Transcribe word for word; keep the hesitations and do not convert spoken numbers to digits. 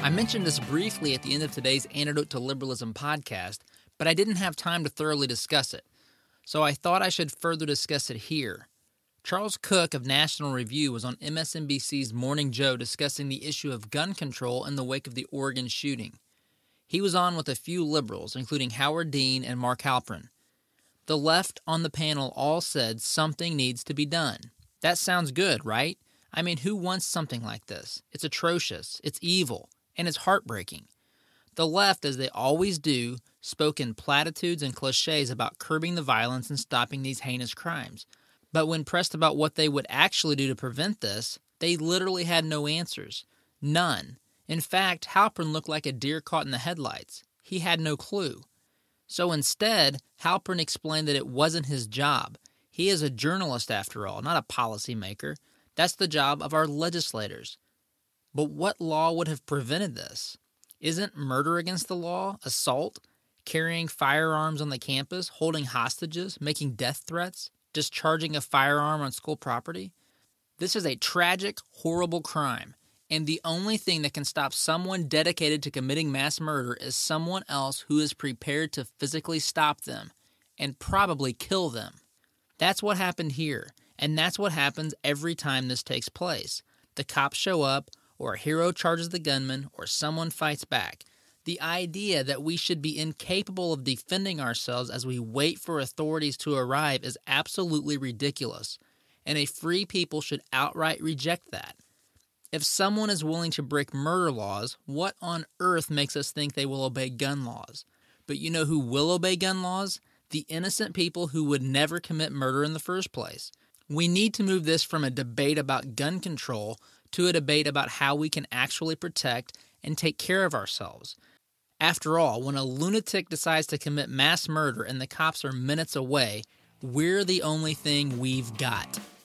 I mentioned this briefly at the end of today's Antidote to Liberalism podcast, but I didn't have time to thoroughly discuss it, so I thought I should further discuss it here. Charles Cook of National Review was on M S N B C's Morning Joe discussing the issue of gun control in the wake of the Oregon shooting. He was on with a few liberals, including Howard Dean and Mark Halperin. The left on the panel all said something needs to be done. That sounds good, right? I mean, who wants something like this? It's atrocious, it's evil, and it's heartbreaking. The left, as they always do, spoke in platitudes and cliches about curbing the violence and stopping these heinous crimes. But when pressed about what they would actually do to prevent this, they literally had no answers. None. In fact, Halperin looked like a deer caught in the headlights. He had no clue. So instead, Halperin explained that it wasn't his job. He is a journalist, after all, not a policymaker. That's the job of our legislators. But what law would have prevented this? Isn't murder against the law, assault, carrying firearms on the campus, holding hostages, making death threats, discharging a firearm on school property? This is a tragic, horrible crime, and the only thing that can stop someone dedicated to committing mass murder is someone else who is prepared to physically stop them and probably kill them. That's what happened here, and that's what happens every time this takes place. The cops show up, or a hero charges the gunman, or someone fights back. The idea that we should be incapable of defending ourselves as we wait for authorities to arrive is absolutely ridiculous, and a free people should outright reject that. If someone is willing to break murder laws, what on earth makes us think they will obey gun laws? But you know who will obey gun laws? The innocent people who would never commit murder in the first place. We need to move this from a debate about gun control to a debate about how we can actually protect and take care of ourselves. After all, when a lunatic decides to commit mass murder and the cops are minutes away, we're the only thing we've got.